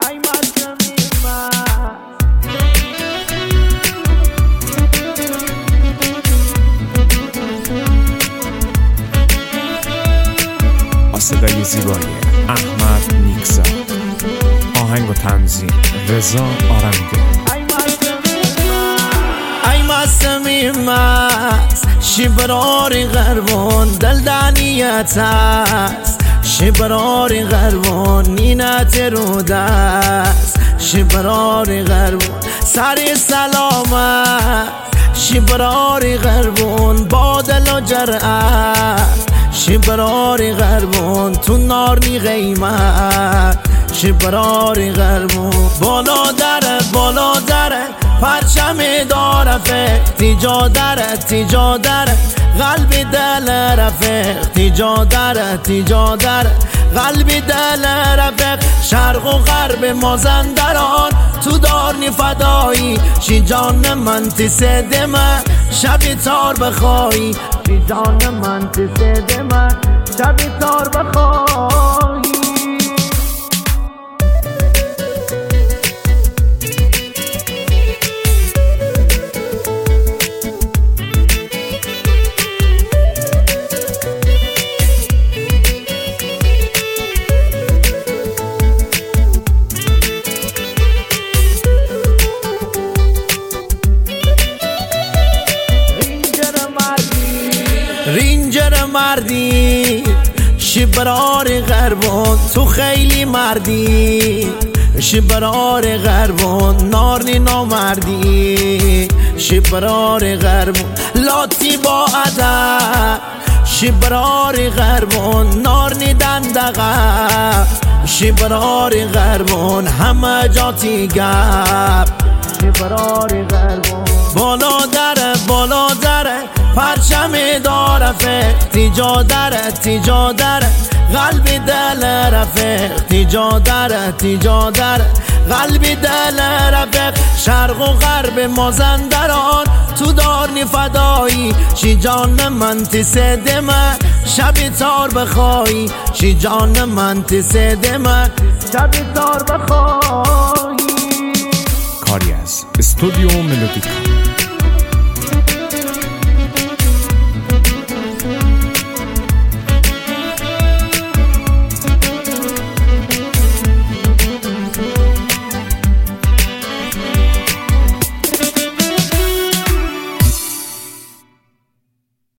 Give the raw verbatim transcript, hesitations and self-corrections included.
صدای زیبای احمد نیکزاد، آهنگ و تنظیم رضا آرمیده. ای مستمی مست شبراری غربون دل دانیت است، شبراری غربون نینت رو دست، شبراری غربون سری سلامت، شبراری غربون با دل و جرأت، شبراری غربون تو نارنی قیمت، شبراری غربون بالا دره بالا دره پرچم داره فقتی جا دره تیجا دره قلبی دل رفق تیجا دره تیجا دره قلبی دل رفق شرق و غرب مازندران تو دارنی فدایی شی جان من تی سده من شبی تار بخوایی شی جان من تی سده من شبی تار بخوایی. رینجر مردی شبرار غربون تو خیلی مردی، شبرار غربون نارنی نامردی، شبرار غربون لاتی با ادب، شبرار غربون نارنی دندقه، شبرار غربون همه جاتی گپ، شبرار غربون بالا دره بالا دره پرچم داره فقتی جا دره تیجا دره قلبی دل رفق تیجا دره تیجا دره قلبی دل رفق شرق و غرب مازندران تو دارنی فدایی شی جان من تی سده من شبی تار بخوایی شی جان من تی سده من شبی تار بخوایی. کاری از استودیو ملودیکا.